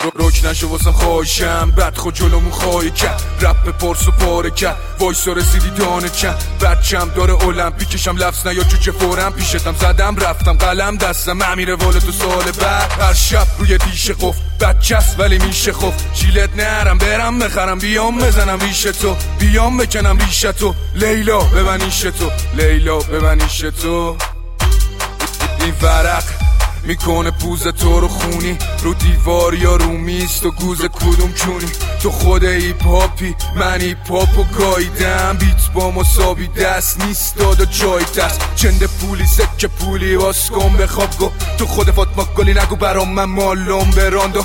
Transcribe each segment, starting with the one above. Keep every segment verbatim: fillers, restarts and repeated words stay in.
روک نشو واسم خواهشم بد خود جلومو خواهی کرد رپ پرس و پاره کرد وایسا رسیدی دانه چند بچم داره المپیکشم لفظ نیا چوچه فورم پیشتم زدم رفتم قلم دستم امیره والا تو سال بعد هر شب روی دیشه قف بچست ولی میشه خف چیلت نرم برم بخرم بیام بزنم ریش تو بیام بکنم ریش تو لیلا ببنیش تو لیلا ببنیش تو این ورق میکنه پوز تو رو خونی رو دیوار یا رو میز تو گوز کدوم چونی تو خود ایپ هاپی من ایپ هاپو گاییدم بیت با مساوی دست نیست دادا جای دست چند پولی سکه پولی واس کن بخواب گو تو خود فاطمه گلی نگو برام من مالم براندو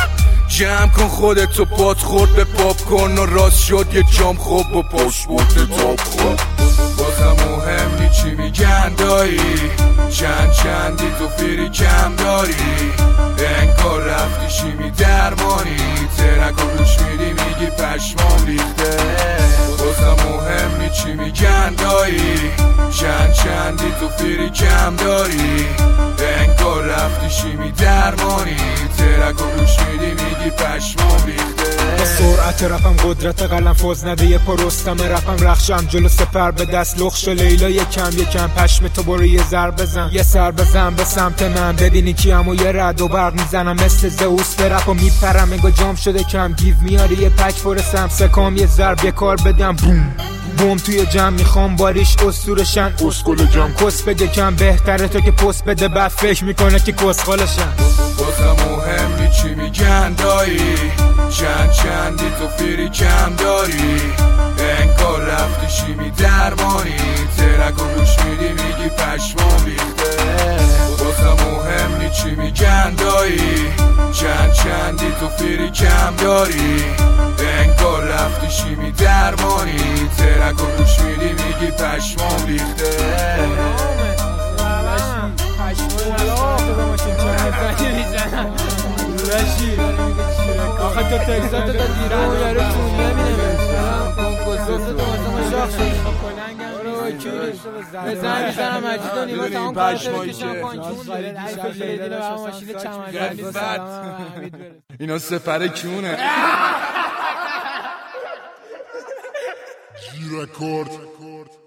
جمع کن خودتو پات خورد به پاپ کن و راست شد یه جام خوب و پاسپورت تاپ خورد بازم مهم نی چی میگن دایی چند چندی تو فیری کم داری انگار رفتی شیمی درمانی ترک و روش میدی میگی پشمام ریخته بازم مهم نی چی میگن دایی چند چندی تو فیری کم داری انگار رفتی شیمی درمانی ترک و روش میدی میگی پشمام ریخته با سرعت رفم قدرت قلم فاز نده یه پا رستم رفم رخشم جلو سپر به دست لخش و لیلا یکم یکم پشم تو برو یه زر بزن یه سر بزن به سمت من ببینی کیم و یه رد و برق میزنم مثل زئوس به رپ و میپرم انگا جام شده کم گیو میاری یه پک فرستم سکام یه ضرب یه کار بدم بوم بوم توی جمع میخوام باریش اسطورشن اسکل جمع کس بده کم بهتره تو که پست بده بعد فکر میکنه که کسخالشن بازم مهم نی چی میگن دایی چند چندی تو فیری کم داری انگار رفتی شیمی درمانی ترک و روش میدی میگی پشمام ریخته بازم مهم نی چی میگن دایی چند چندی تو فیری کم داری انگار رفتی شیمی درمانی ترک و روش میدی میگی پشمام ریخته آخه تو تکسات تا دیران و یارو چون نمیده کنکوزو تو مثلا شاخ شد بزن میزنم مجید و نیما تمام کارتو بکشم کنچون لیدینه و ماشین چمنزنی سلام اینا سپر کیونه G Record